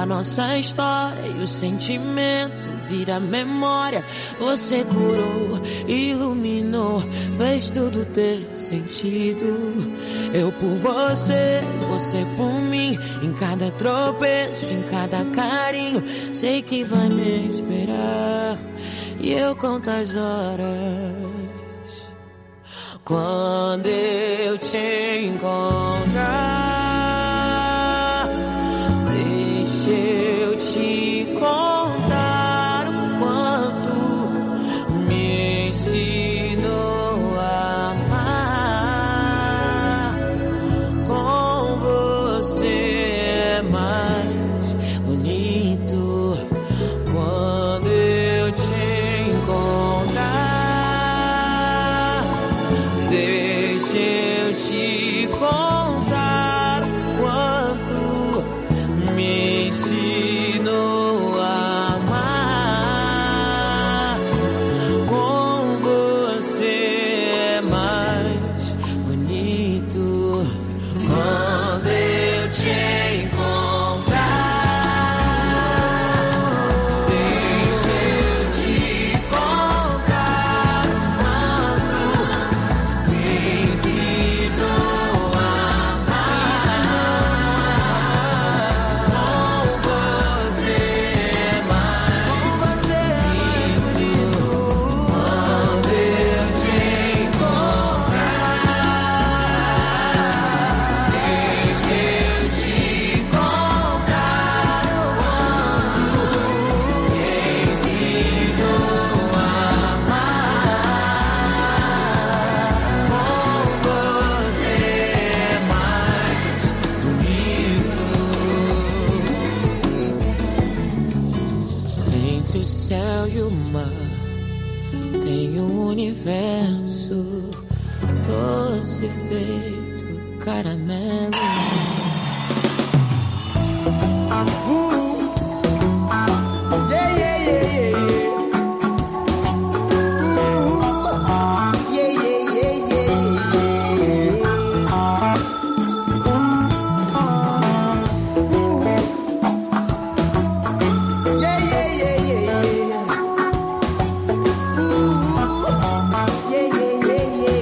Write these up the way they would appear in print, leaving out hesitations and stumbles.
da nossa história e o sentimento vira memória. Você curou, iluminou, fez tudo ter sentido. Eu por você, você por mim. Em cada tropeço, em cada carinho, sei que vai me esperar. E eu conto as horas. Quando eu te encontrar, deixa eu te contar o quanto me ensinou a amar. Com você é mais bonito. Quando eu te encontrar, deixa eu te contar quanto me ensinou a amar. Com você é mais bonito. Quando eu te encontrar, deixa eu te contar quanto me ensinou a amar. Com você é mais bonito. Quando eu te encontrar, deixa eu te contar quanto me ensinou a amar. Com você é mais bonito. Entre o céu e o mar tem um universo doce feito caramelo. Yeah, yeah, yeah, yeah, yeah. Yeah, yeah, yeah, yeah, yeah. Yeah, yeah, yeah, yeah, yeah. Yeah, yeah, yeah, yeah,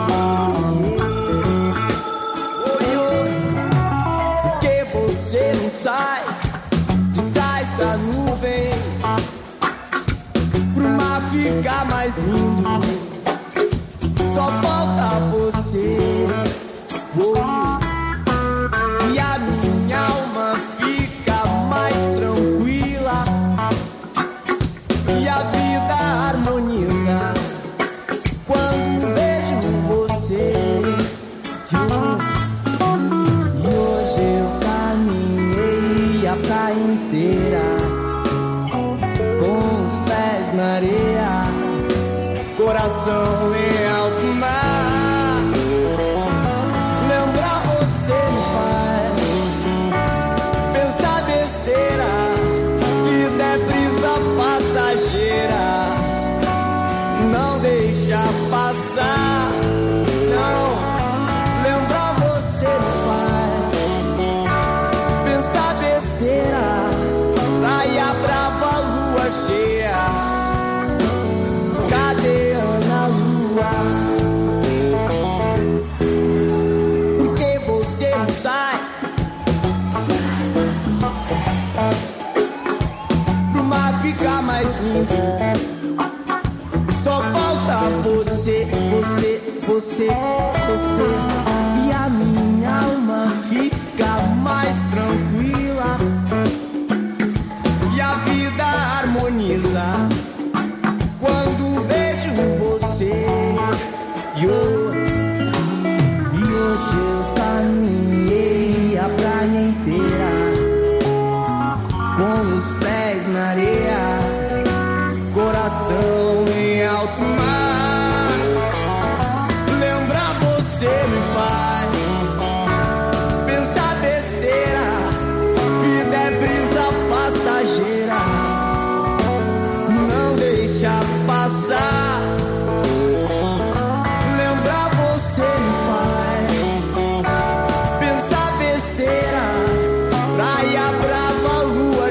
yeah. Porque você não sai de trás da nuvem pro mar ficar mais lindo. Só falta você. E a minha alma fica mais tranquila. E a vida harmoniza quando vejo você. E hoje eu caminhei a praia inteira com os pés na areia, coração em alto mar. Lembrar você me faz pensar besteira, vida é brisa passageira, não deixa passar. Não, lembrar você me faz pensar besteira, praia brava, lua cheia, cadê Ana Lua? Porque você não sai pro mar ficar mais lindo. Só falta você, você, você, você. E a minha alma fica mais tranquila. E a vida harmoniza quando vejo você. E hoje eu caminhei a praia inteira com os pés na areia, coração em alto mar. Lembrar você me faz pensar besteira, vida é brisa passageira, não deixa passar. Lembrar você me faz pensar besteira, praia brava, lua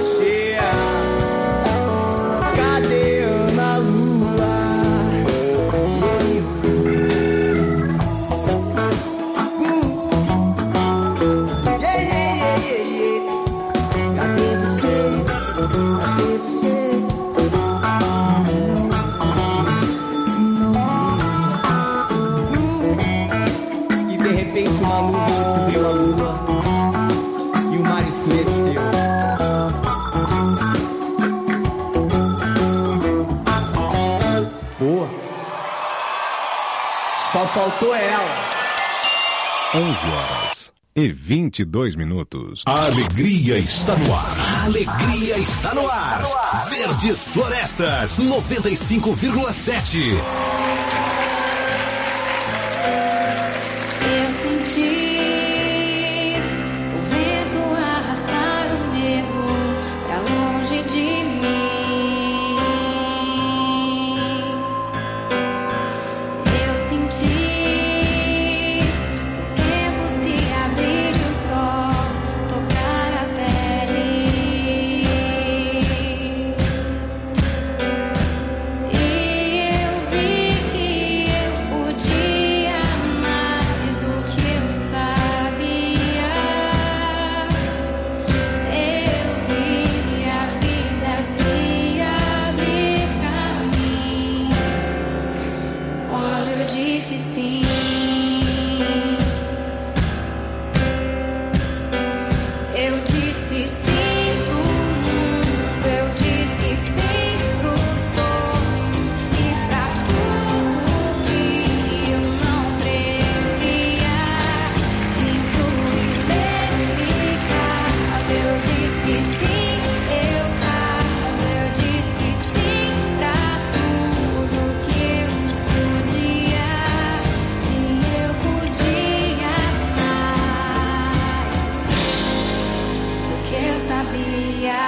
faltou ela. 11h22. A alegria está no ar. A alegria está no ar. Verdes Florestas 95,7. Eu senti o vento arrastar o medo pra longe de mim. Eu senti o tempo se abrir e o sol tocar a pele. E eu vi que eu podia mais do que eu sabia. Eu vi a vida se abrir pra mim quando eu disse sim. Eu disse sim pro mundo, eu disse sim pros sonhos e pra tudo que eu não previa. Sim pro inexplicável, eu disse sim, eu caso, eu disse sim pra tudo que eu podia e eu podia mais do que eu sabia.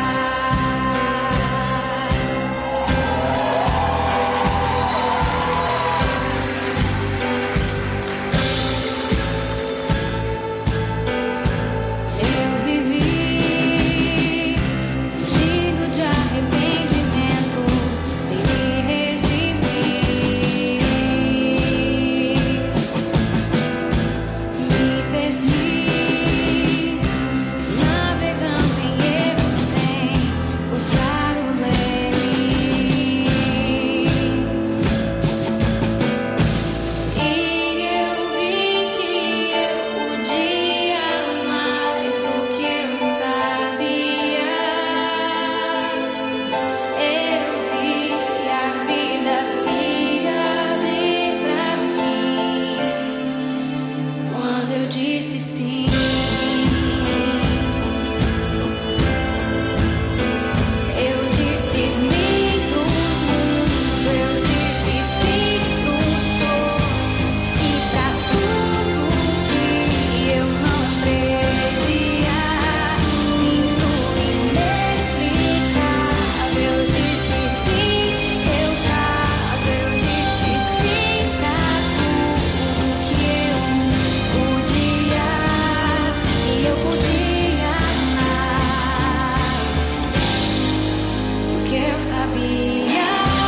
Eu vivi fugindo de arrependimentos sem me redimir. Me perdi navegando em erros sem buscar o leme. E eu vi que eu podia mais do que eu sabia. Eu vi a vida se abrir pra mim quando eu disse sim. Eu disse sim pro mundo, eu disse sim pros sonhos e pra tudo que eu não previa. Sim pro inexplicável, eu disse sim, eu caso, eu disse sim pra tudo que eu podia e eu podia mais do que eu sabia.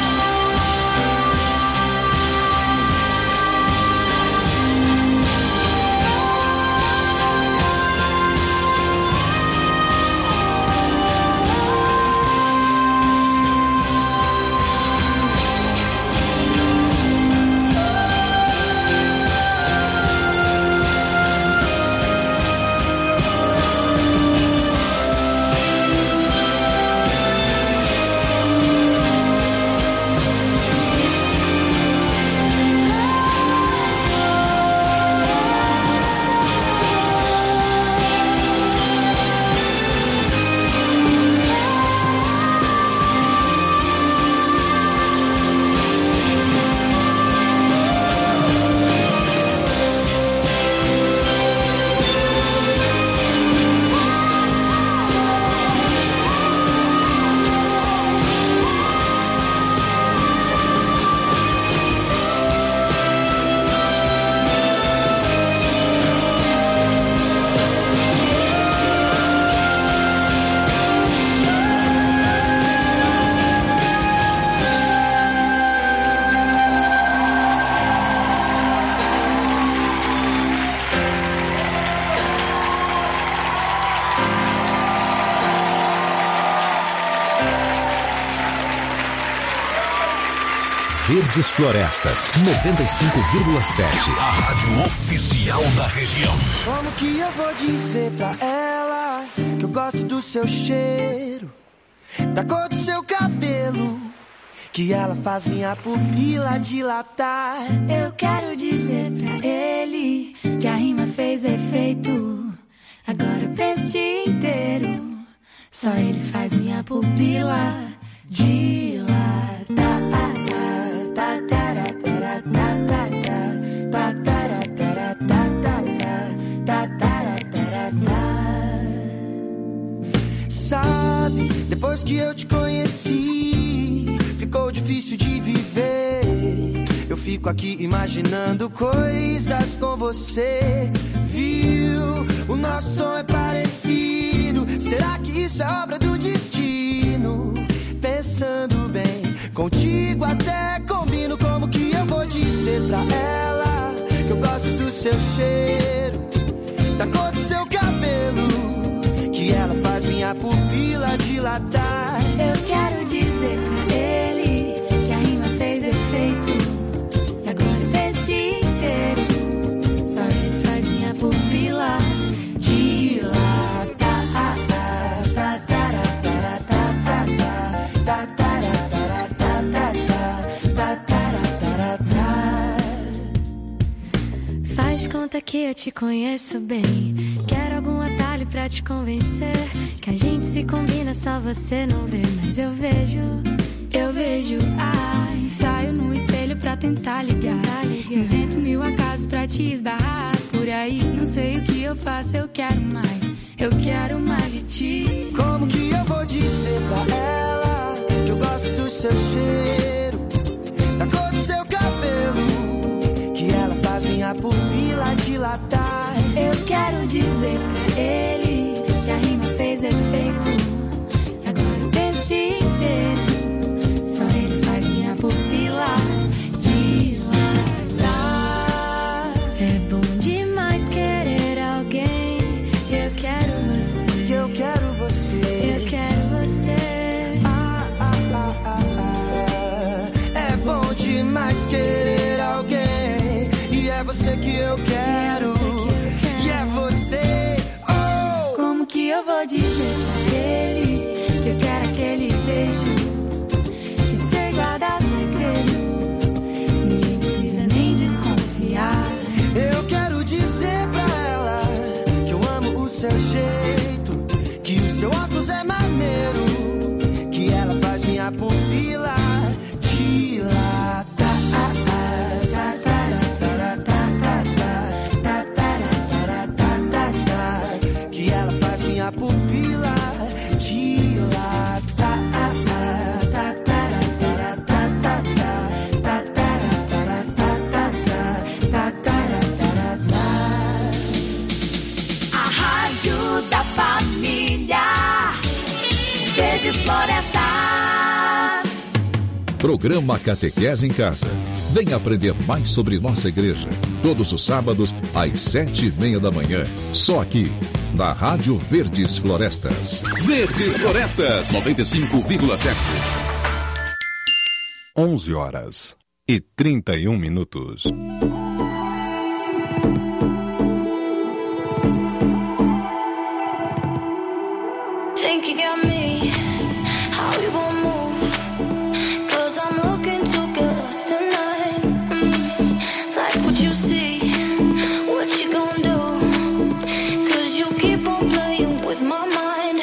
Verdes Florestas 95,7. A rádio oficial da região. Como que eu vou dizer pra ela que eu gosto do seu cheiro, da cor do seu cabelo, que ela faz minha pupila dilatar. Eu quero dizer pra ele que a rima fez efeito. Agora eu penso o dia inteiro, só ele faz minha pupila dilatar. Sabe, depois que eu te conheci, ficou difícil de viver. Eu fico aqui imaginando coisas com você. Viu? O nosso som é parecido. Será que isso é obra do destino? Pensando bem, contigo até combino. Como que eu vou dizer pra ela que eu gosto do seu cheiro, da cor do seu cabelo, que ela faz minha pupila dilatar. Eu quero dizer pra ele que a rima fez efeito. E agora eu penso o dia inteiro, só ele faz minha pupila dilatar. Faz conta que eu te conheço bem. Quero algum atalho pra te convencer que a gente se combina, só você não vê. Mas eu vejo, ensaio no espelho pra tentar ligar. Invento mil acasos pra te esbarrar por aí. Não sei o que eu faço, eu quero mais de ti. Como que eu vou dizer pra ela que eu gosto do seu cheiro, da cor do seu cabelo, que ela faz minha pupila dilatar. Eu quero dizer pra ele que a rima fez efeito. E agora eu penso o dia inteiro, só ele faz minha pupila dilatar. É bom demais querer alguém. Eu quero você. Eu quero você. Eu quero você. É bom demais querer alguém. E é você que eu quero. E é você. Oh! Como que eu vou dizer pra ele que eu quero aquele beijo que você guarda segredo? Ninguém precisa nem desconfiar. Eu quero dizer pra ela que eu amo o seu jeito, que o seu óculos é maneiro, que ela faz minha pupila dilatar. Que ela faz minha pupila dilatar. A Rádio da Família, Verdes Florestas. Programa Catequese em Casa. Venha aprender mais sobre nossa igreja. Todos os sábados, às 7:30 da manhã. Só aqui, na Rádio Verdes Florestas. Verdes Florestas 95,7. 11h31. Think you got me, how you gonna move? 'Cause I'm looking to get lost tonight. Like what you see, what you gonna do? 'Cause you keep on playing with my mind.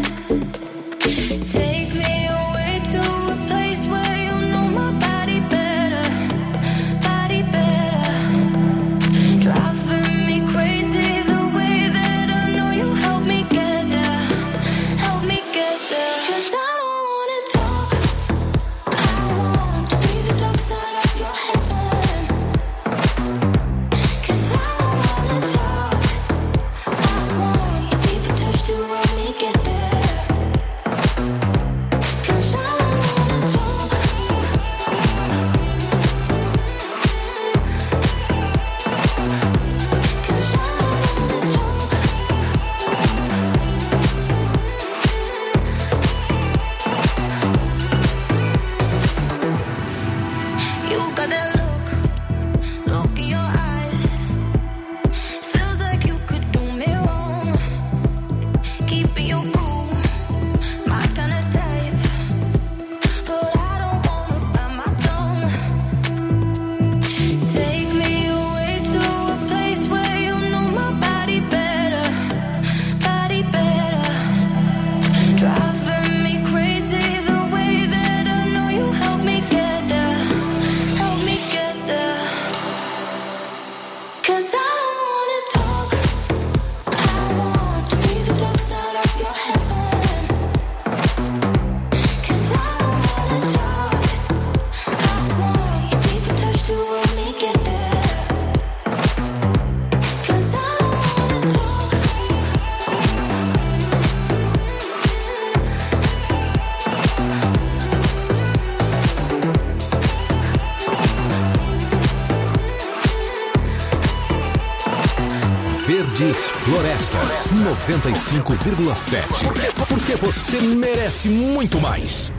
Take me away to a place where you know my body better, body better. Driving me crazy the way that I know you help me get there, help me get there. 'Cause I don't wanna talk, I want to be the dark side of your heaven. 'Cause I don't wanna talk, I want your deeper touch to help me get there. 'Cause I don't wanna talk. 'Cause I don't wanna talk. Verdes Florestas 95,7. Porque você merece muito mais.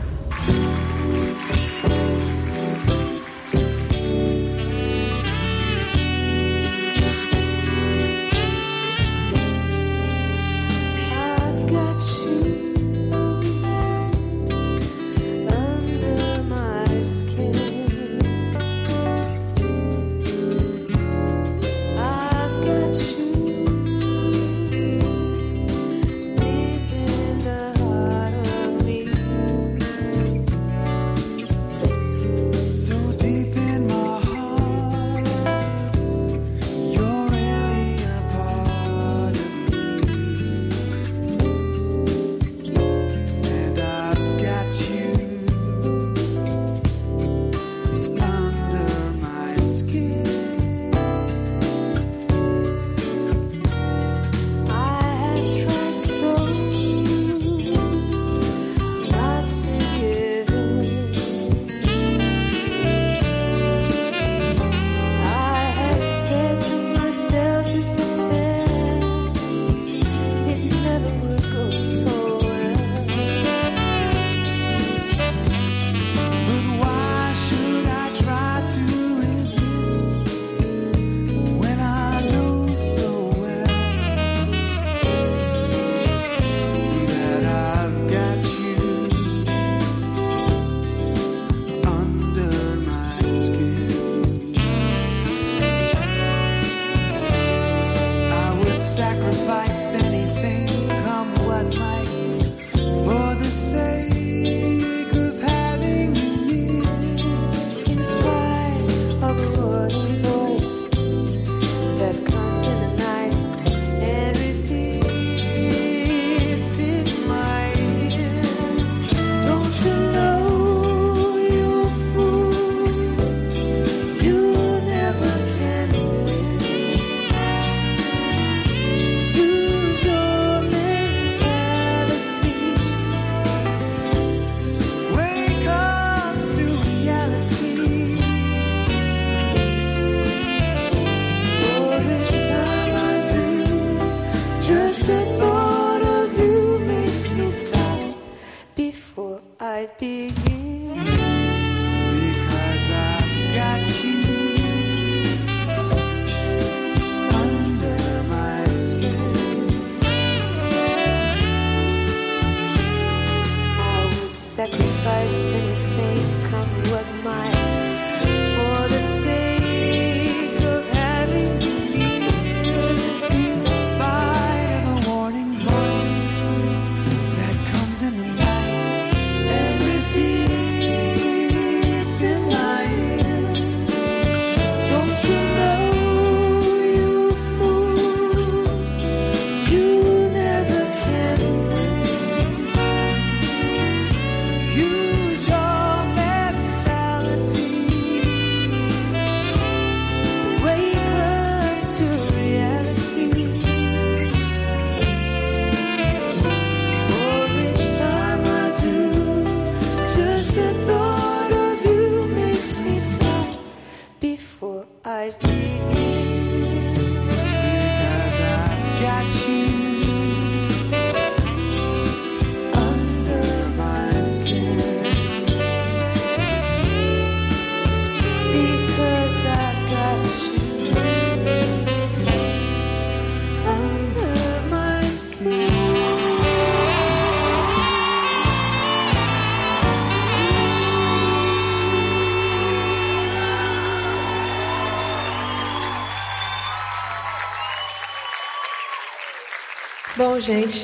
Bom, gente,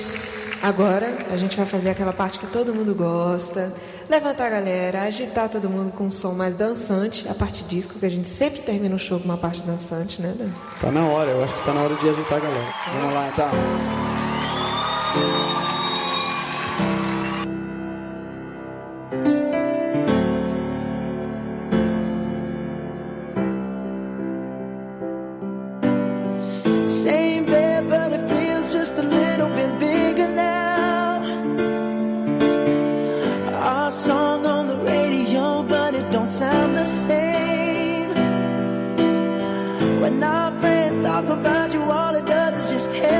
agora a gente vai fazer aquela parte que todo mundo gosta. Levantar a galera, agitar todo mundo com um som mais dançante. A parte disco, que a gente sempre termina o show com uma parte dançante, né, Dan? Tá na hora, eu acho que tá na hora de agitar a galera. Vamos lá, tá? When our friends talk about you, all it does is just hate.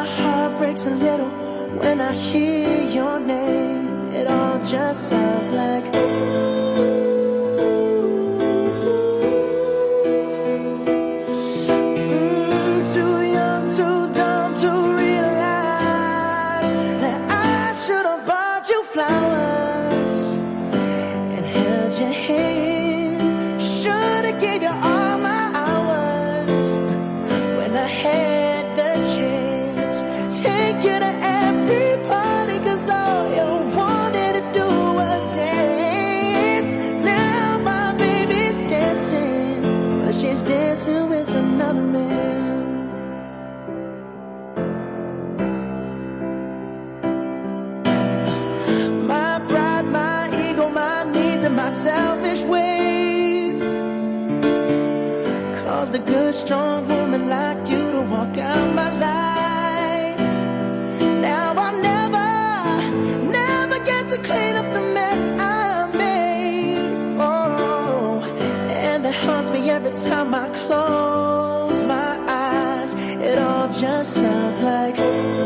my heart breaks a little when I hear your name. It all just sounds like too young, too dumb to realize that I should have bought you flowers and held your hand. Should have gave you all my hours when I had the chance. Take you to every party, 'cause all you wanted to do was dance. Now my baby's dancing, but she's dancing with another man. My pride, my ego, my needs, and my selfish ways caused a good, strong woman like you to walk out my life. Now I'll never get to clean up the mess I made. Oh, and that haunts me every time I close my eyes. It all just sounds like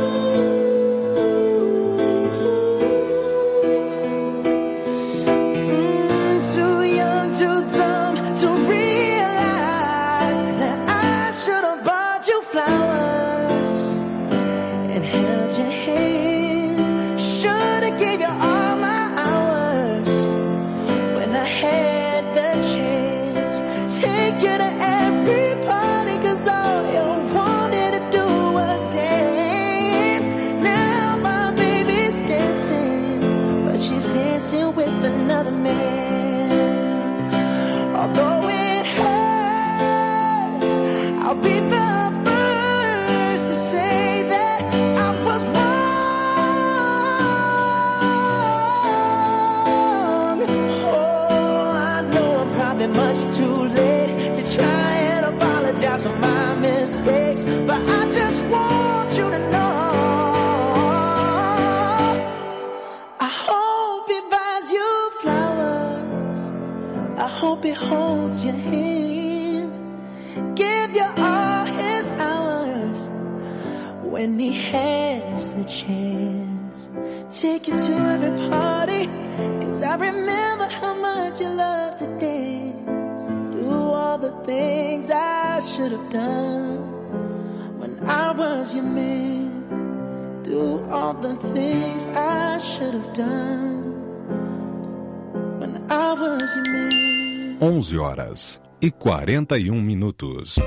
too young, too dumb to realize that I should have bought you flowers and held your hand. Should have gave you all my hours when I had the chance. Take you to every party, 'cause all you wanted to do was dance. Now my baby's dancing, but she's dancing with another man. Although it hurts, I'll be the first to say that I was wrong. Oh, I know I'm probably much too late to try and apologize for my mistakes, but I just want you to know I hope he buys you flowers. I hope he holds your hand, give you all his hours when he has the chance. Take you to every party, 'cause I remember how much you love to dance. Do all the things I should have done when I was your man. Do all the things I should have done when I was your man. 11h41.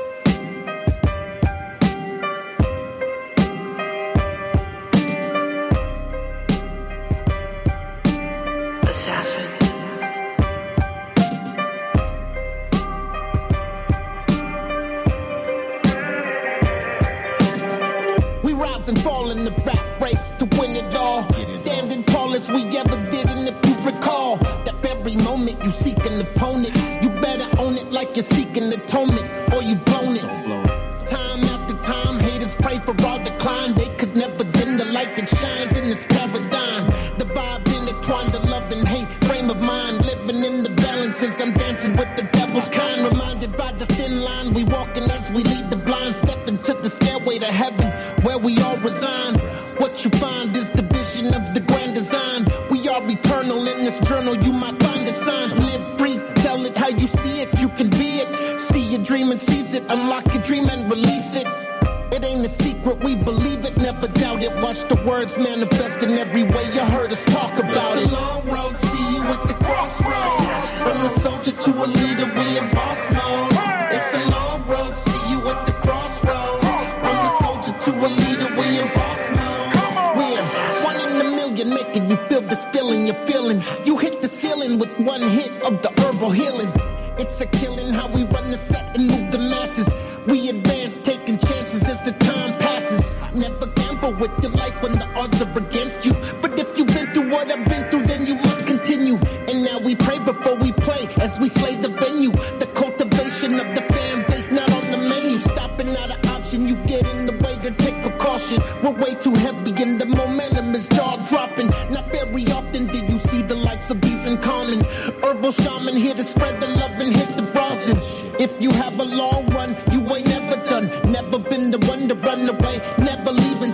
We rise and fall in the rap race to win it all. Standing tall as we ever did, and if you recall, that very moment you seek an opponent, you better own it like you're seeking atonement, or you blown it. Time after time, haters pray for our decline. They could never dim the light that shines in this paradigm. The vibe intertwined, the love and hate frame of mind, living in the balances. I'm dancing with the devil's kind, reminded by the thin line we walking as we lead the blind, step into the stairway to heaven where we all resign. What you find is the vision of the grand design. We are eternal in this journal, you might find a sign. Live free, tell it how you see it, you can be it. See your dream and seize it, unlock your dream and release it. It ain't a secret, we believe it, never doubt it. Watch the words manifest in every way you heard us talk about it. It's a long road, see you at the crossroads. From the soldier to a leader, we in boss mode. It's a long road, see you at the crossroads. From the soldier to a leader, we in boss mode. We're one in a million, making you feel this feeling you're feeling. You hit the ceiling with one hit of the herbal healing. It's a killing how we run the set and move the masses. We advance, taking chances as the time passes. Never gamble with your life when the odds are against you. But if you've been through what I've been through, then you must continue. And now we pray before we play as we slay the venue. The cultivation of the fan base not on the menu. Stopping not an option, you get in the way, then take precaution. We're way too heavy and the momentum is jaw dropping. Not very often do you see the likes of these in common. Herbal shaman here to spread the love and hit the browsing. If you have a long run, you ain't never done. Never been the one to run away, never leave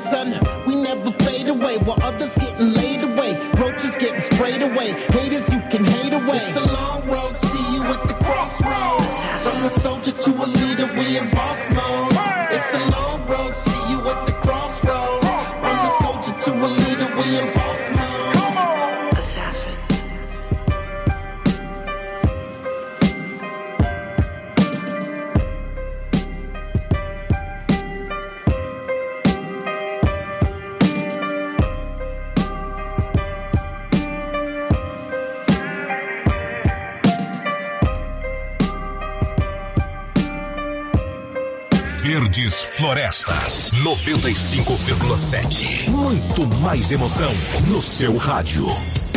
son. We never fade away while others getting laid away. Roaches getting sprayed away. Haters, you can hate away. It's a long road, see you at the crossroads. From a soldier to a leader, we in boss mode. It's a long road, see you at the crossroads. From a soldier to a leader, we in boss mode. Verdes Florestas 95,7. Muito mais emoção no seu rádio.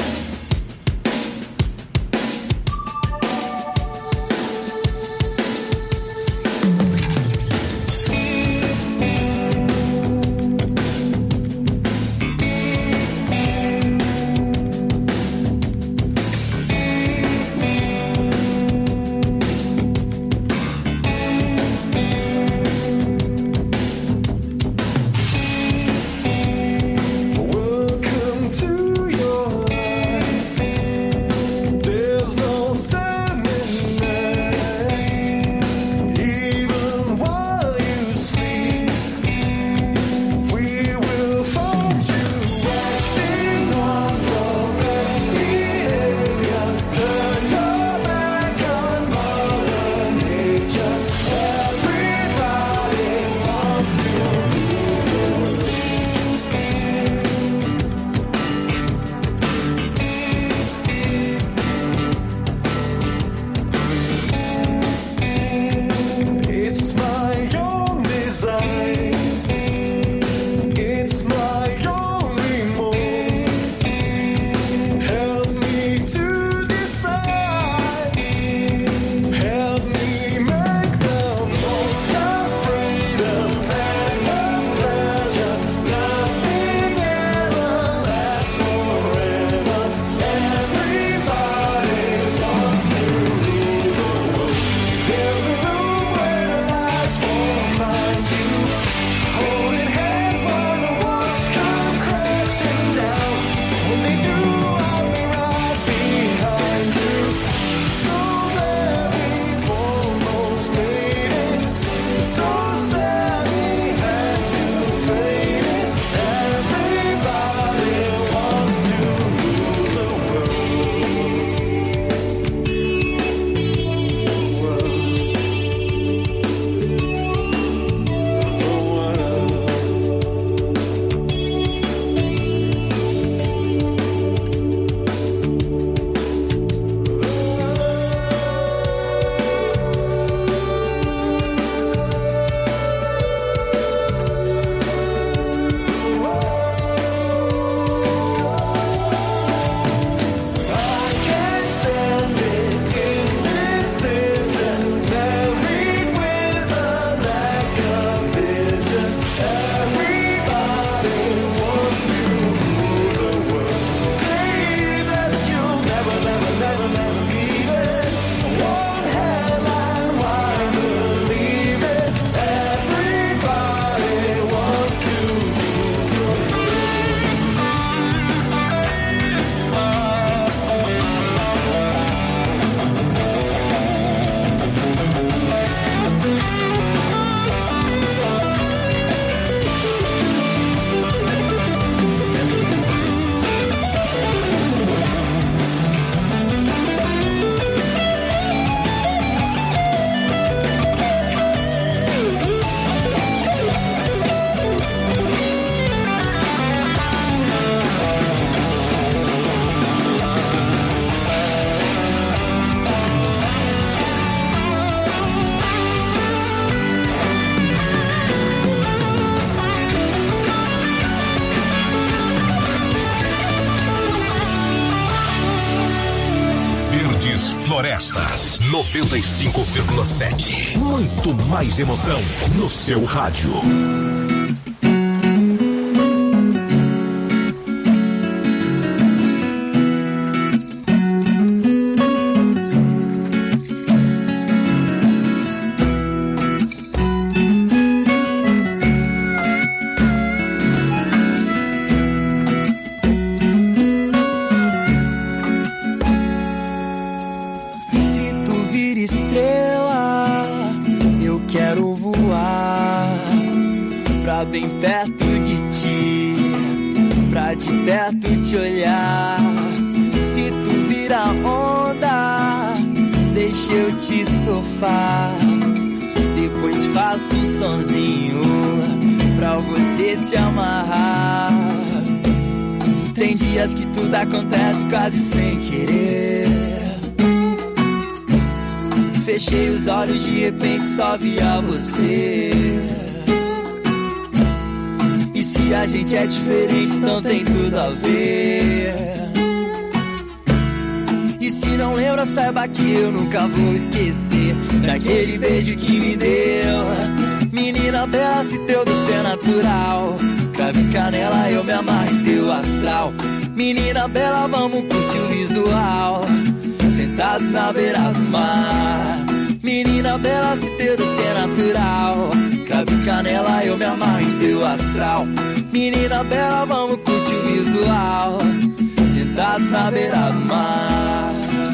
Florestas 95,7. Muito mais emoção no seu rádio. perto de ti, pra de perto te olhar. Se tu vira onda, deixa eu te sofar. Depois faço um sonzinho pra você se amarrar. Tem dias que tudo acontece quase sem querer. Fechei os olhos, de repente só via você. E se a gente é diferente, então tem tudo a ver. E se não lembra, saiba que eu nunca vou esquecer daquele beijo que me deu. Menina bela, se teu doce é natural, cravo e canela, eu me amarro em teu astral. Menina bela, vamos curtir o visual, sentados na beira do mar. Menina bela, se teu doce é natural, cravo e canela, eu me amarro em teu astral. Menina bela, vamos curtir o visual, sentados na beira do mar.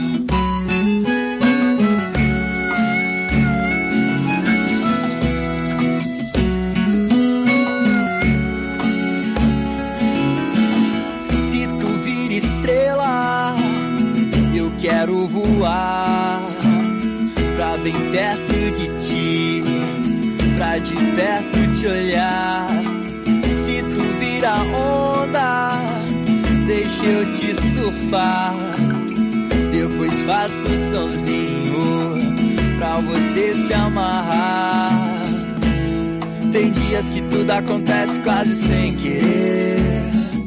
Se tu vira estrela, eu quero voar pra bem perto de ti, pra de perto te olhar. Se tu vira onda, deixa eu te surfar. Depois faço um sonzinho pra você se amarrar. Tem dias que tudo acontece quase sem querer.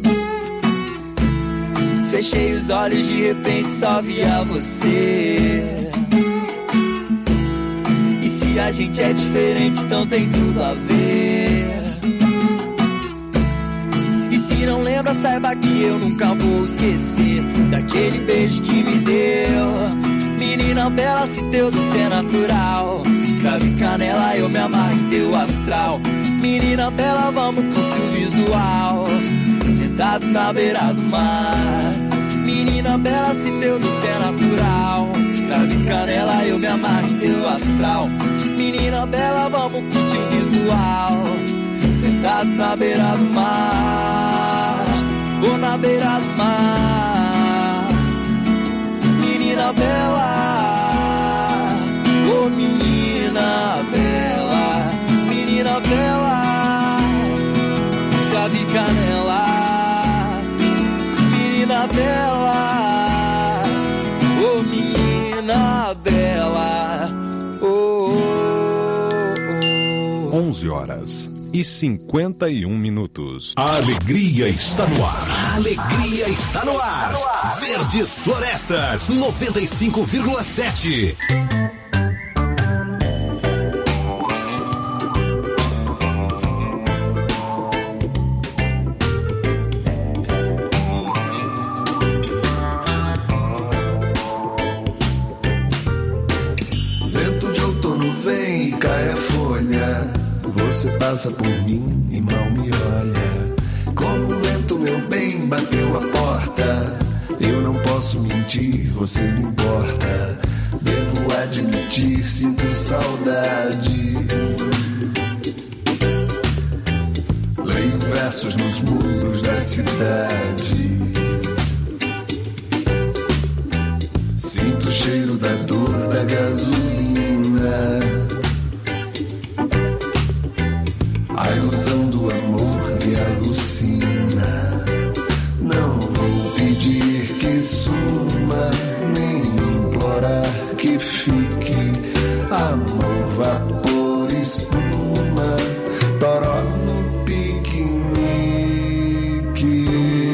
Fechei os olhos, de repente só via você. E se a gente é diferente, então tem tudo a ver. E se não lembra, saiba que eu nunca vou esquecer daquele beijo que me deu. Menina bela, se teu doce é natural, cravo e canela, eu me amarro em teu astral. Menina bela, vamos curtir o visual, sentados na beira do mar. Menina bela, se teu doce é natural, cravo e canela, eu me amarro em teu astral. Menina bela, vamos curtir o visual, sentados na beira do mar, ou na beira do mar. Menina bela, oh menina bela, menina bela, cravo e canela. Menina bela, oh menina bela, oh, oh, oh. 11h51. A alegria está no ar. A alegria está no ar. Verdes Florestas 95,7. Vento de outono vem e cai a folha. Você passa por mim e mal me olha. Como o vento, meu bem, bateu a porta. Eu não posso mentir, você não importa. Devo admitir, sinto saudade. Leio versos nos muros da cidade. Sinto o cheiro da dor da gasolina. A ilusão do amor me alucina. Não vou pedir que suma, nem implorar que fique. Amor, vapor, espuma, toró no piquenique.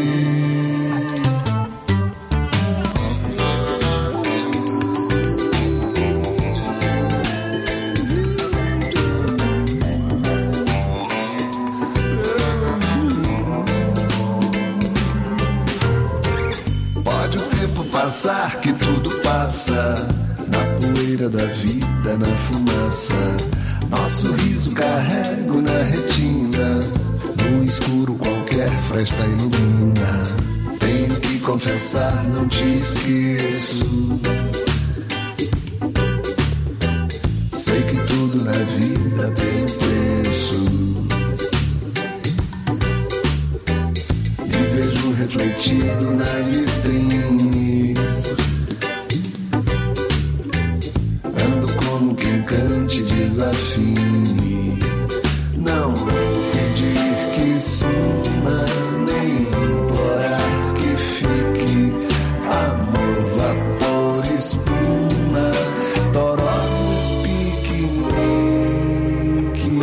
Passar que tudo passa, na poeira da vida, na fumaça. Nosso riso carrego na retina, num escuro qualquer fresta ilumina. Tenho que confessar, não te esqueço. Sei que tudo na vida tem preço. refletido na vitrine. Ando como quem cante desafine. Não vou pedir que suma, nem implorar que fique. Amor, vapor, espuma, toró no piquenique.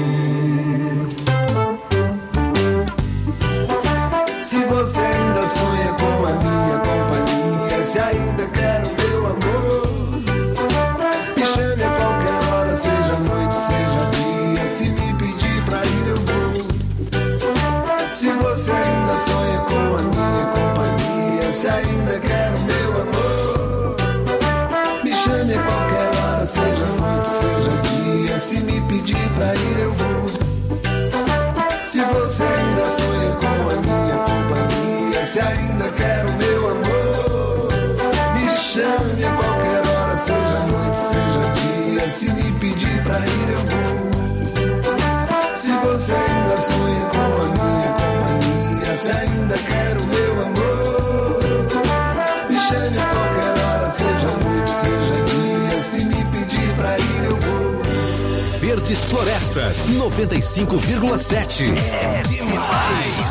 Se você ainda sonha com a minha companhia, se ainda quer o meu amor, me chame a qualquer hora, seja noite, seja dia. Se me pedir pra ir eu vou. Se você ainda sonha com a minha companhia, se ainda quer o meu amor, me chame a qualquer hora, seja noite, seja dia. Se me pedir pra ir eu vou. Se você ainda sonha com a minha companhia, se ainda quer o meu amor, me chame a qualquer hora, seja noite, seja dia. Se me pedir pra ir eu vou. Se você ainda sonha com a minha companhia, se ainda quer o meu amor, me chame a qualquer hora, seja noite, seja dia. Se me pedir pra ir eu vou. Verdes Florestas 95,7. É demais.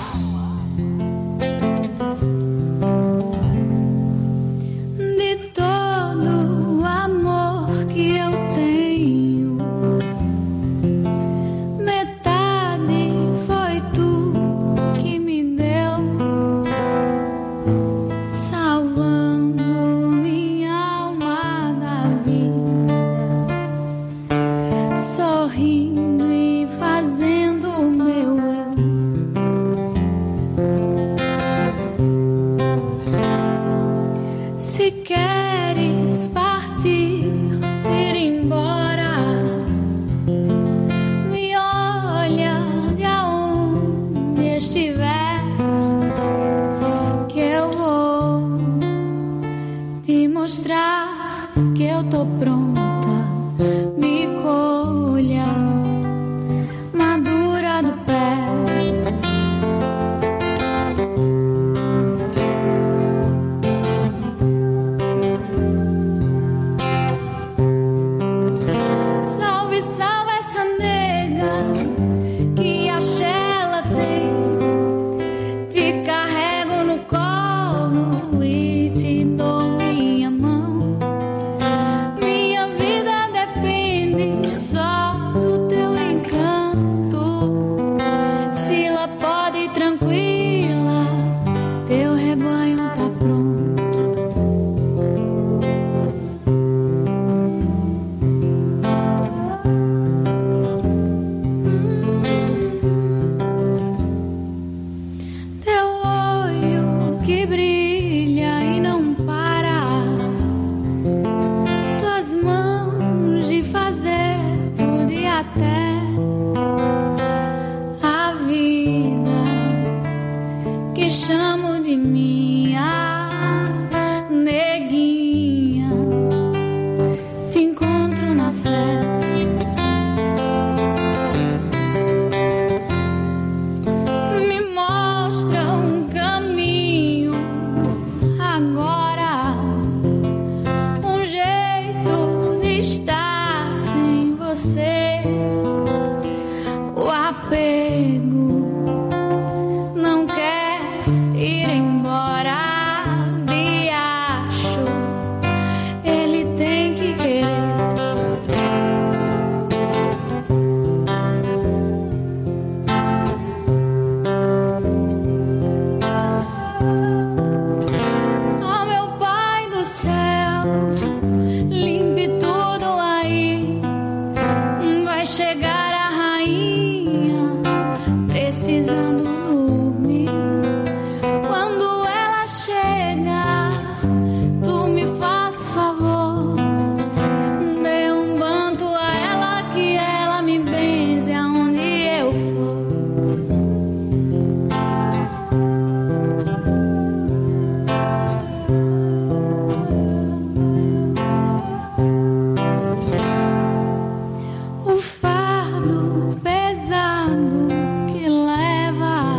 De todo o amor que eu tenho, metade foi tu que me deu, salvando minha alma da vida, sorrindo e fazendo o meu eu. Se queres partir, ir embora, me olha de aonde estiver, que eu vou te mostrar que eu tô pronta. Me colha madura do pé. Salve, salve essa nega que a Xela tem. Te carrego no colo e te dou minha mão. Minha vida depende só do teu encanto. Se lá pode ir tranquila, teu rebanho tá pronto. Teu olho que brilha e não para, tuas mãos de fazer tudo e até a vida que chamo de minha neguinha. Te encontro na fé. Me mostra um caminho agora, um jeito de estar sem você. O apego não quer ir embora. Biacho, ele tem que querer. Oh, meu pai do céu, limpe tudo aí. Vai chegar a rainha precisando dormir. Quando ela chegar, tu me faz favor, dê um banto a ela que ela me benze aonde eu for. O fardo pesado que leva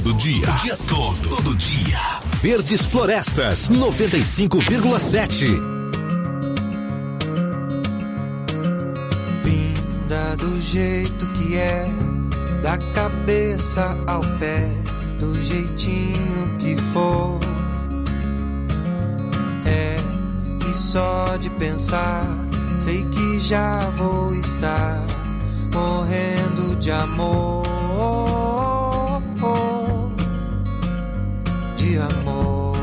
todo dia. O dia todo dia. Verdes Florestas, 95,7. Linda do jeito que é, da cabeça ao pé, do jeitinho que for. É, e só de pensar, sei que já vou estar morrendo de amor. De amor.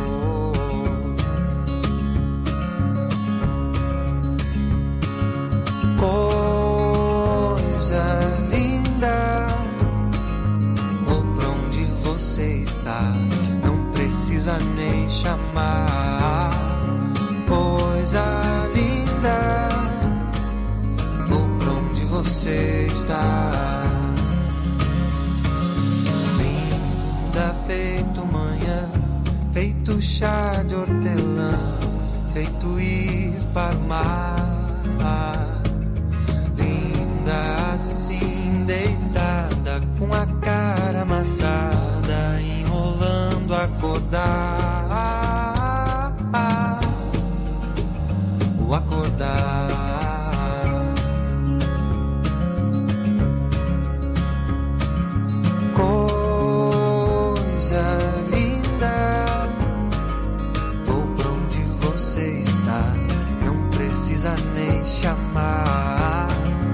Coisa linda, vou pra onde você está, não precisa nem chamar. Coisa linda, vou pra onde você está. Linda feito manhã, feito chá de hortelã, feito ir para o mar. Linda assim, deitada, com a cara amassada, enrolando acordar. O acordar. Coisa linda, vou pra onde você está, não precisa nem chamar.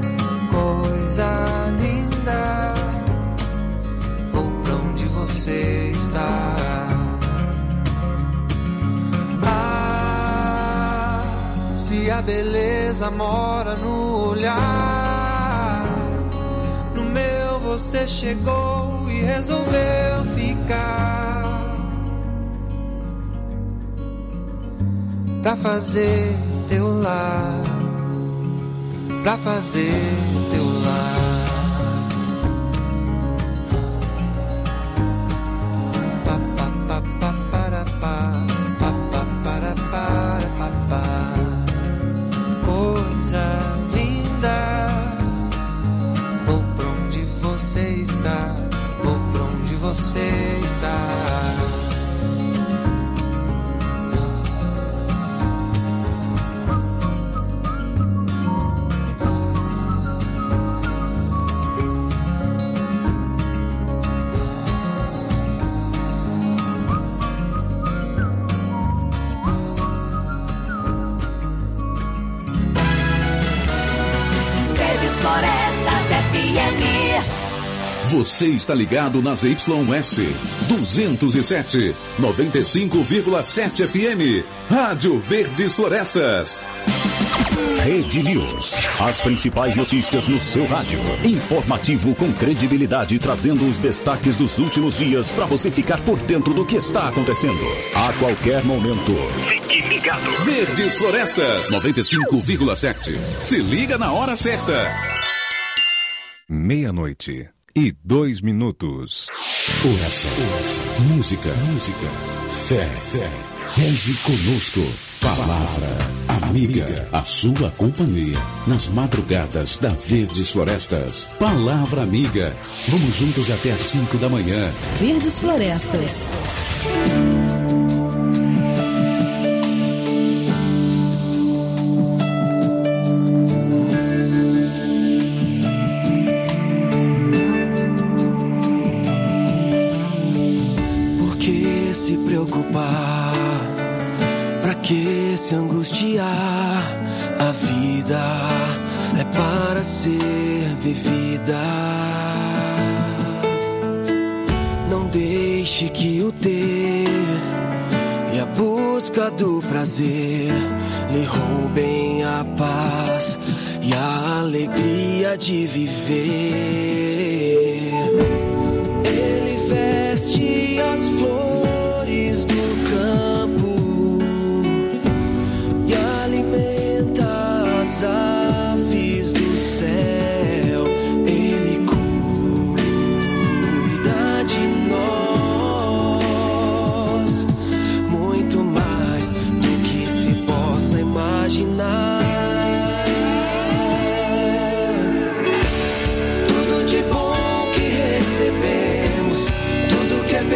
Coisa linda, vou pra onde você está. Ah, se a beleza mora no olhar, no meu você chegou e resolveu ficar pra fazer teu lar, pra fazer teu lar. Pa pa pa pa para pa, pa pa para pa pa. Coisa linda, vou pra onde você está, vou pra onde você está. Você está ligado na ZYS 207, 95,7 FM. Rádio Verdes Florestas. Rede News. As principais notícias no seu rádio. Informativo com credibilidade, trazendo os destaques dos últimos dias para você ficar por dentro do que está acontecendo. A qualquer momento. Fique ligado. Verdes Florestas, 95,7. Se liga na hora certa. 00:02. Oração. Música. Fé. Reze conosco. Palavra amiga. A sua companhia nas madrugadas da Verdes Florestas. Palavra amiga. Vamos juntos até às 5 da manhã. Verdes Florestas. Pra que se angustiar? A vida é para ser vivida. Não deixe que o ter e a busca do prazer lhe roubem a paz e a alegria de viver. Ele veste as flores do campo e alimenta as aves do céu. Ele cuida de nós, muito mais do que se possa imaginar. Tudo de bom que recebemos, tudo que é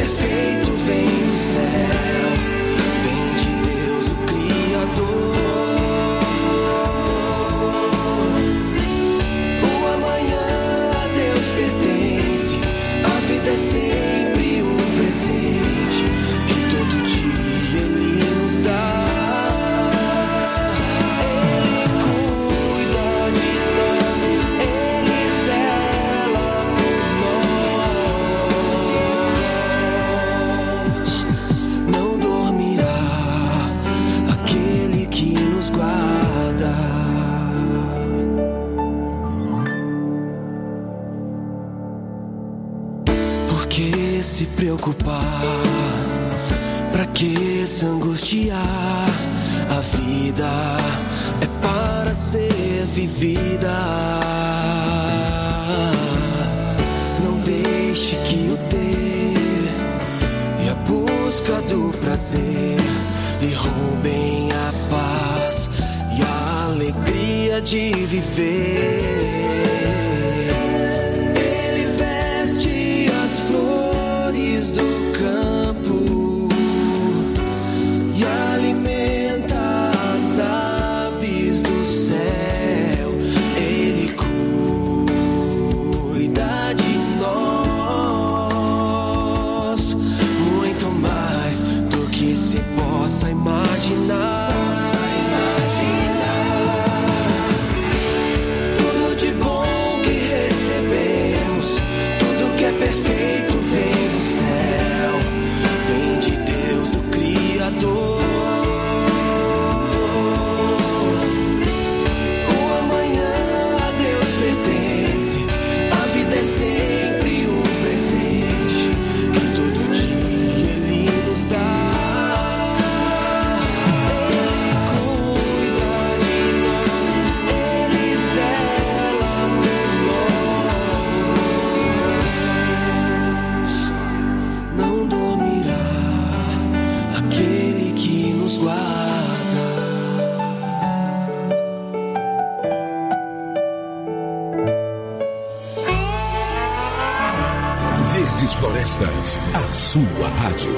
se preocupar? Pra que se angustiar? A vida é para ser vivida. Não deixe que o ter e a busca do prazer lhe roubem a paz e a alegria de viver. Ele veste as flores do campo e alimenta as aves do céu. Ele cuida de nós muito mais do que se possa imaginar. Tudo de bom que recebemos, tudo que é perfeito vem do céu, vem de Deus, o Criador. O amanhã a Deus pertence, a vida é sempre um presente que todo dia Ele nos dá. Ele cuida de nós, Ele zela por nós. Não dormirá aquele que nos guarda. Verdes Florestas, a sua rádio.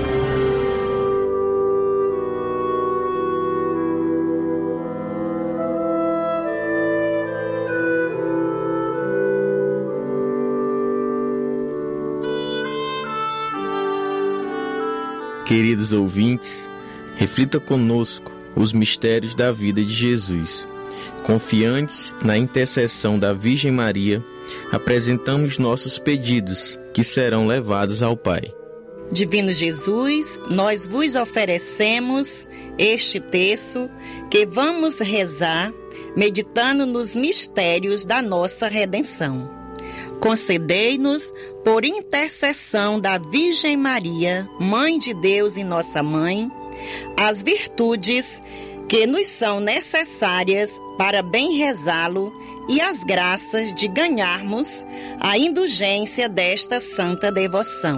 Queridos ouvintes, reflita conosco os mistérios da vida de Jesus. Confiantes na intercessão da Virgem Maria, apresentamos nossos pedidos, que serão levados ao Pai. Divino Jesus, nós vos oferecemos este terço que vamos rezar, meditando nos mistérios da nossa redenção. Concedei-nos, por intercessão da Virgem Maria, Mãe de Deus e nossa Mãe, as virtudes que nos são necessárias para bem rezá-lo e as graças de ganharmos a indulgência desta santa devoção.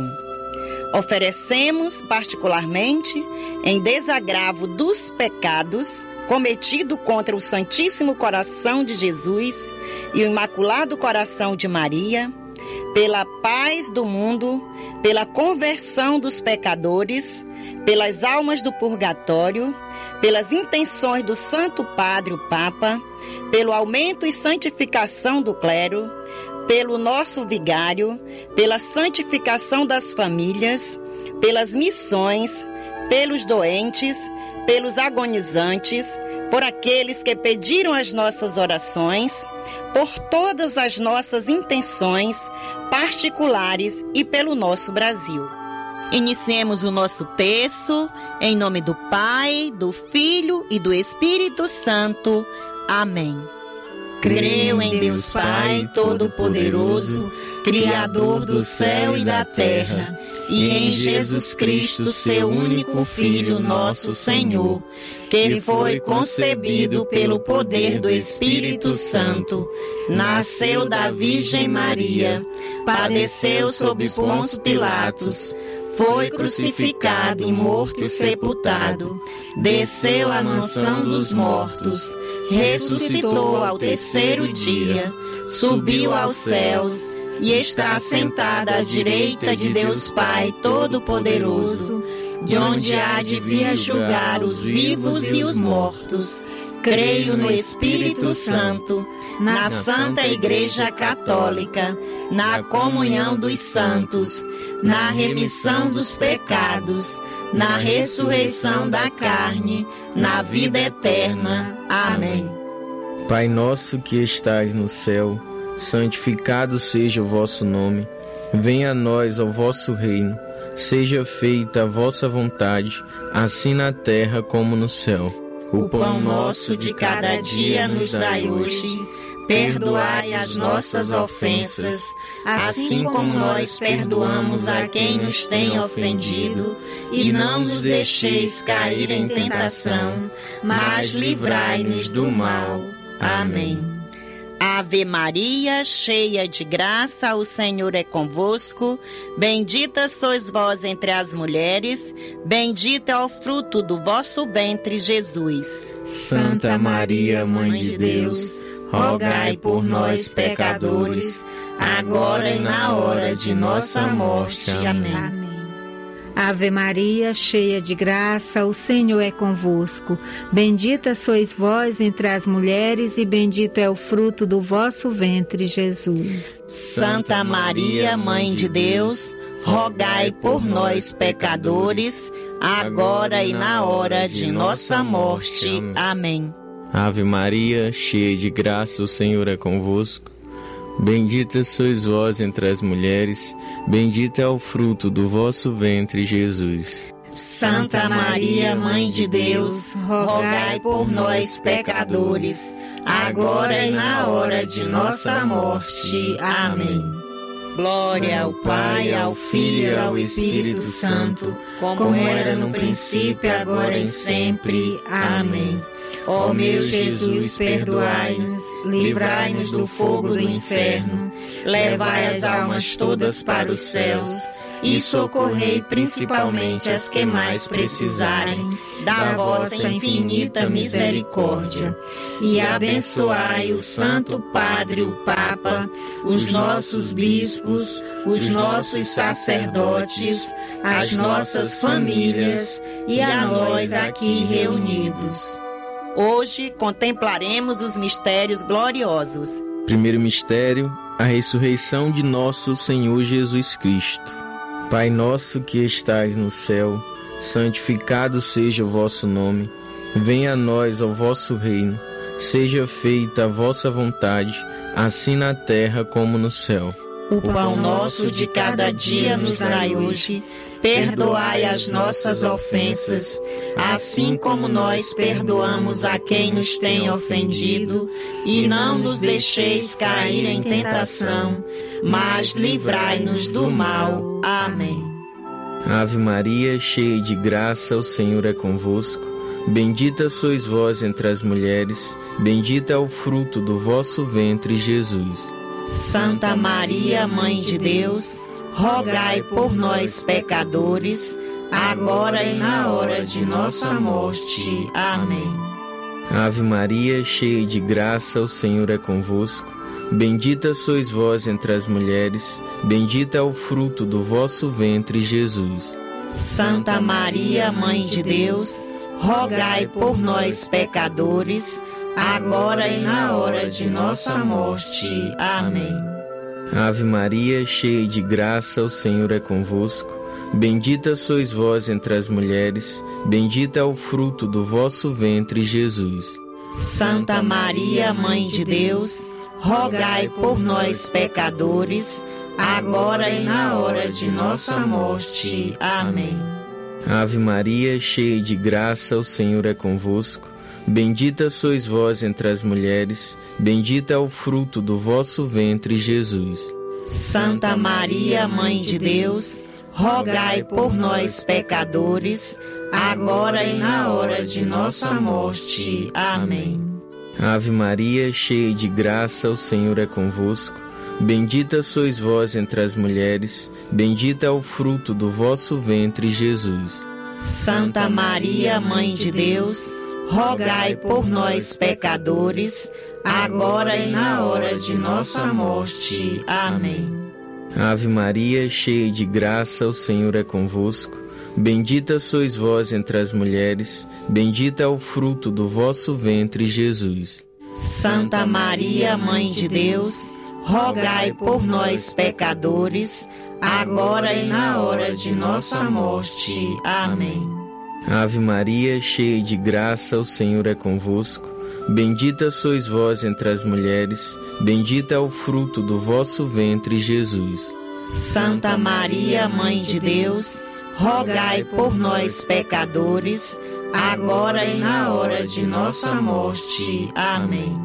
Oferecemos particularmente, em desagravo dos pecados cometido contra o Santíssimo Coração de Jesus e o Imaculado Coração de Maria, pela paz do mundo, pela conversão dos pecadores, pelas almas do purgatório, pelas intenções do Santo Padre, o Papa, pelo aumento e santificação do clero, pelo nosso vigário, pela santificação das famílias, pelas missões, pelos doentes, pelos agonizantes, por aqueles que pediram as nossas orações, por todas as nossas intenções particulares e pelo nosso Brasil. Iniciemos o nosso terço, em nome do Pai, do Filho e do Espírito Santo. Amém. Creio em Deus Pai Todo-Poderoso, Criador do céu e da terra, e em Jesus Cristo, seu único Filho, nosso Senhor, que foi concebido pelo poder do Espírito Santo, nasceu da Virgem Maria, padeceu sob Pôncio Pilatos, foi crucificado e morto e sepultado, desceu à mansão dos mortos, ressuscitou ao terceiro dia, subiu aos céus e está sentado à direita de Deus Pai Todo-Poderoso, de onde há de vir a julgar os vivos e os mortos. Creio no Espírito Santo, na Santa Igreja Católica, na comunhão dos santos, na remissão dos pecados, na ressurreição da carne, na vida eterna. Amém. Pai nosso que estais no céu, santificado seja o vosso nome. Venha a nós o vosso reino. Seja feita a vossa vontade, assim na terra como no céu. O pão nosso de cada dia nos dai hoje. perdoai as nossas ofensas, assim como nós perdoamos a quem nos tem ofendido, e não nos deixeis cair em tentação, mas livrai-nos do mal. Amém. Ave Maria, cheia de graça, o Senhor é convosco. Bendita sois vós entre as mulheres, bendito é o fruto do vosso ventre, Jesus. Santa Maria, Mãe de Deus, rogai por nós, pecadores, agora e na hora de nossa morte. Amém. Ave Maria, cheia de graça, o Senhor é convosco. Bendita sois vós entre as mulheres e bendito é o fruto do vosso ventre, Jesus. Santa Maria, Mãe de Deus, rogai por nós, pecadores, agora e na hora de nossa morte. Amém. Ave Maria, cheia de graça, o Senhor é convosco. Bendita sois vós entre as mulheres, bendito é o fruto do vosso ventre, Jesus. Santa Maria, Mãe de Deus, rogai por nós, pecadores, agora e na hora de nossa morte. Amém. Glória ao Pai, ao Filho e ao Espírito Santo, como era no princípio, agora e sempre. Amém. Ó meu Jesus, perdoai-nos, livrai-nos do fogo do inferno, levai as almas todas para os céus e socorrei principalmente as que mais precisarem da vossa infinita misericórdia. E abençoai o Santo Padre, o Papa, os nossos bispos, os nossos sacerdotes, as nossas famílias e a nós aqui reunidos. Hoje contemplaremos os mistérios gloriosos. Primeiro mistério, a ressurreição de nosso Senhor Jesus Cristo. Pai nosso que estais no céu, santificado seja o vosso nome. Venha a nós o vosso reino. Seja feita a vossa vontade, assim na terra como no céu. O pão nosso de cada dia nos dai hoje. Perdoai as nossas ofensas, assim como nós perdoamos a quem nos tem ofendido, e não nos deixeis cair em tentação, mas livrai-nos do mal. Amém. Ave Maria, cheia de graça, o Senhor é convosco. Bendita sois vós entre as mulheres, bendito é o fruto do vosso ventre, Jesus. Santa Maria, Mãe de Deus, rogai por nós, pecadores, agora e na hora de nossa morte. Amém. Ave Maria, cheia de graça, o Senhor é convosco. Bendita sois vós entre as mulheres, bendito é o fruto do vosso ventre, Jesus. Santa Maria, Mãe de Deus, rogai por nós, pecadores, agora e na hora de nossa morte. Amém. Ave Maria, cheia de graça, o Senhor é convosco. Bendita sois vós entre as mulheres, bendito é o fruto do vosso ventre, Jesus. Santa Maria, Mãe de Deus, rogai por nós, pecadores, agora e na hora de nossa morte. Amém. Ave Maria, cheia de graça, o Senhor é convosco. Bendita sois vós entre as mulheres, bendito é o fruto do vosso ventre, Jesus. Santa Maria, Mãe de Deus, rogai por nós, pecadores, agora e na hora de nossa morte. Amém. Ave Maria, cheia de graça, o Senhor é convosco. Bendita sois vós entre as mulheres, bendito é o fruto do vosso ventre, Jesus. Santa Maria, Mãe de Deus, rogai por nós, pecadores, agora e na hora de nossa morte. Amém. Ave Maria, cheia de graça, o Senhor é convosco. Bendita sois vós entre as mulheres, bendito é o fruto do vosso ventre, Jesus. Santa Maria, Mãe de Deus, rogai por nós, pecadores, agora e na hora de nossa morte. Amém. Ave Maria, cheia de graça, o Senhor é convosco. Bendita sois vós entre as mulheres, bendito é o fruto do vosso ventre, Jesus. Santa Maria, Mãe de Deus, rogai por nós, pecadores, agora e na hora de nossa morte. Amém.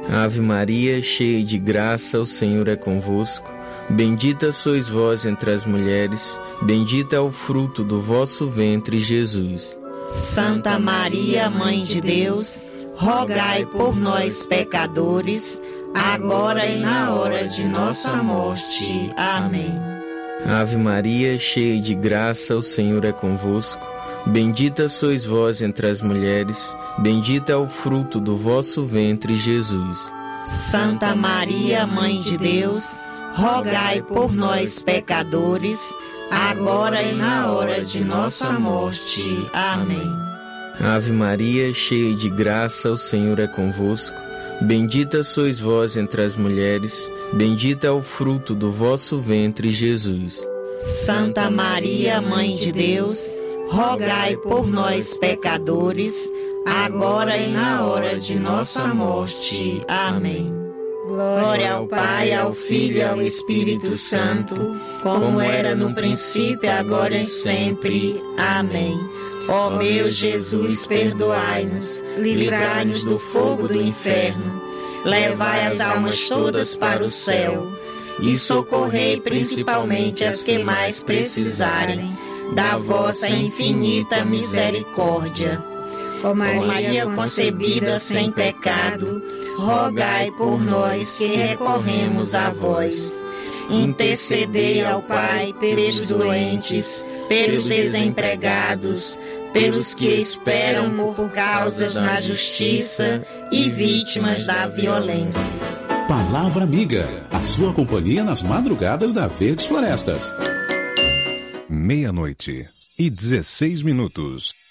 Ave Maria, cheia de graça, o Senhor é convosco. Bendita sois vós entre as mulheres, bendito é o fruto do vosso ventre, Jesus. Santa Maria, Mãe de Deus, rogai por nós, pecadores, agora e na hora de nossa morte. Amém. Ave Maria, cheia de graça, o Senhor é convosco. Bendita sois vós entre as mulheres, bendito é o fruto do vosso ventre, Jesus. Santa Maria, Mãe de Deus, rogai por nós, pecadores, agora e na hora de nossa morte. Amém. Ave Maria, cheia de graça, o Senhor é convosco. Bendita sois vós entre as mulheres, bendito é o fruto do vosso ventre, Jesus. Santa Maria, Mãe de Deus, rogai por nós, pecadores, agora e na hora de nossa morte. Amém. Glória ao Pai, ao Filho e ao Espírito Santo, como era no princípio, agora e sempre. Amém. Ó meu Jesus, perdoai-nos, livrai-nos do fogo do inferno, levai as almas todas para o céu e socorrei principalmente as que mais precisarem da vossa infinita misericórdia. Ó Maria concebida sem pecado, rogai por nós que recorremos a vós. Intercedei ao Pai pelos doentes, pelos desempregados, pelos que esperam por causas na justiça e vítimas da violência. Palavra Amiga, a sua companhia nas madrugadas da Verdes Florestas. 00:16.